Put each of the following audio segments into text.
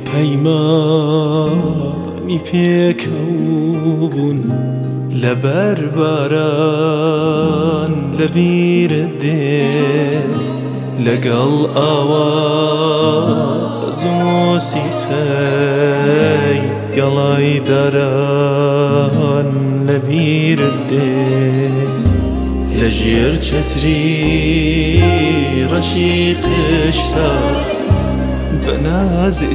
پەیمانی پێکەوبوون لەبەر باران لەبیرت دێ لەگەڵ ئاواز و مۆسیقەی گەڵای داران لەبیرت دێ لەژێر چەتری ڕەشی قشتا بەنازی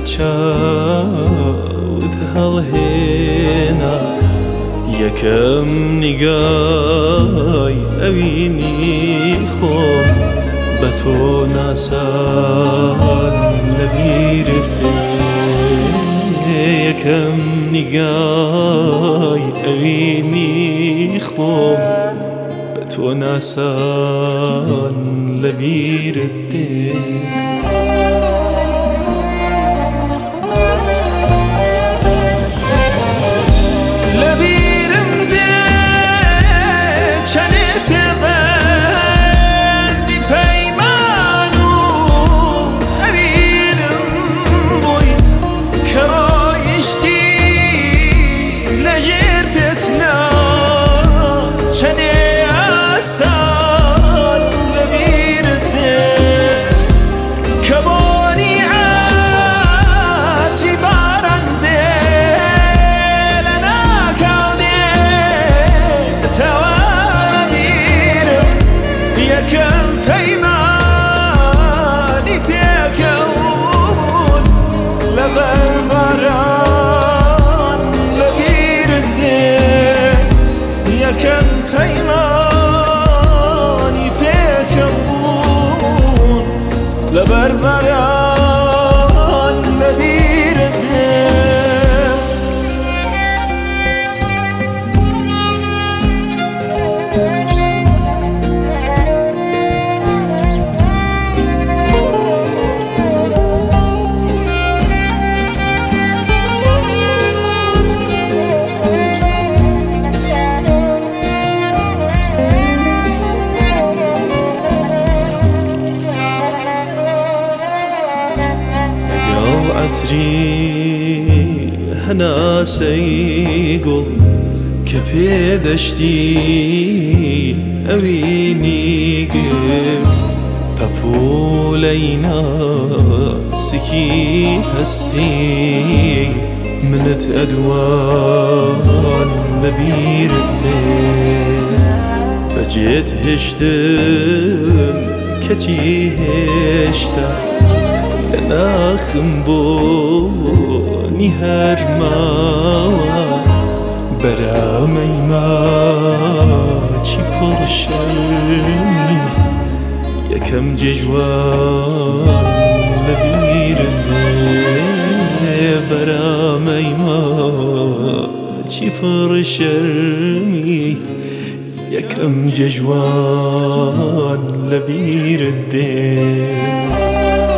چاوت هەڵهێنا یەکەم نیگای ئەوینی خۆم بە تۆ ناسان لەبیرت دێ یەکەم نیگای ئەوینی خۆم بە تۆ ناسان لەبیرت دێ یەکەم پەیمانی پێکەوبوون لەبەر باران لەبیرت دێ عەتری هەناسەی گوڵ کە پێدەشتی ئەوینی گرت پەپوولەی ناسکی هەستی منت ئەدوان لەبیرت دێ بەجێت هێشتم کەچی هێشتا ناخم بۆنی هەرماوە بەرامەی ماچی پڕ شەرمی یەکەم جێژوان لەبیرت دێ بەرامەی ماچی پڕ شەرمی یەکەم جێژوان لەبیرت دێ